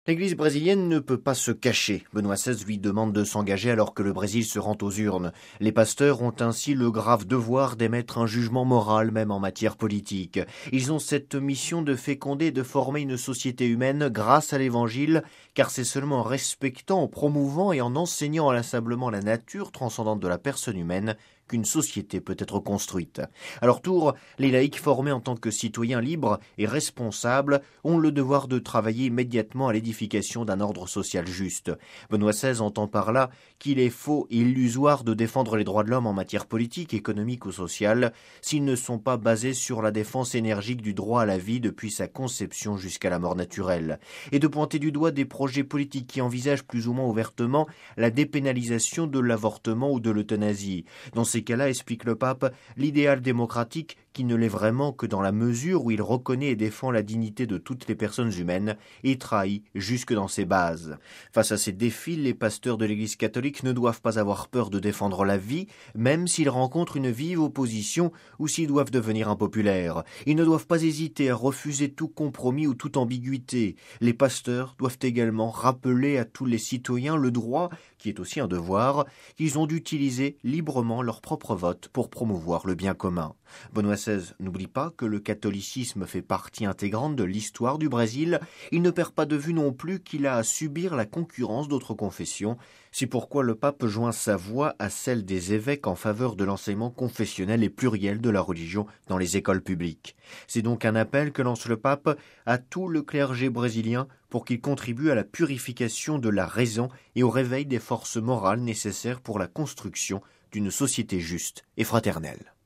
L'Église brésilienne ne peut pas se cacher. Benoît XVI lui demande de s'engager alors que le Brésil se rend aux urnes. Les pasteurs ont ainsi le grave devoir d'émettre un jugement moral même en matière politique. Ils ont cette mission de féconder et de former une société humaine grâce à l'Évangile, car c'est seulement en respectant, en promouvant et en enseignant inlassablement la nature transcendante de la personne humaine qu'une société peut être construite. À leur tour, les laïcs formés en tant que citoyens libres et responsables ont le devoir de travailler immédiatement à l'édification d'un ordre social juste. Benoît XVI entend par là qu'il est faux et illusoire de défendre les droits de l'homme en matière politique, économique ou sociale s'ils ne sont pas basés sur la défense énergique du droit à la vie depuis sa conception jusqu'à la mort naturelle, et de pointer du doigt des projets politiques qui envisagent plus ou moins ouvertement la dépénalisation de l'avortement ou de l'euthanasie. Dans ces cas-là, explique le pape, l'idéal démocratique, qui ne l'est vraiment que dans la mesure où il reconnaît et défend la dignité de toutes les personnes humaines, est trahi jusque dans ses bases. Face à ces défis, les pasteurs de l'Église catholique ne doivent pas avoir peur de défendre la vie, même s'ils rencontrent une vive opposition ou s'ils doivent devenir impopulaires. Ils ne doivent pas hésiter à refuser tout compromis ou toute ambiguïté. Les pasteurs doivent également rappeler à tous les citoyens le droit, qui est aussi un devoir, qu'ils ont d'utiliser librement leur propre vote pour promouvoir le bien commun. Benoît XVI n'oublie pas que le catholicisme fait partie intégrante de l'histoire du Brésil. Il ne perd pas de vue non plus qu'il a à subir la concurrence d'autres confessions. C'est pourquoi le pape joint sa voix à celle des évêques en faveur de l'enseignement confessionnel et pluriel de la religion dans les écoles publiques. C'est donc un appel que lance le pape à tout le clergé brésilien pour qu'il contribue à la purification de la raison et au réveil des forces morales nécessaires pour la construction d'une société juste et fraternelle.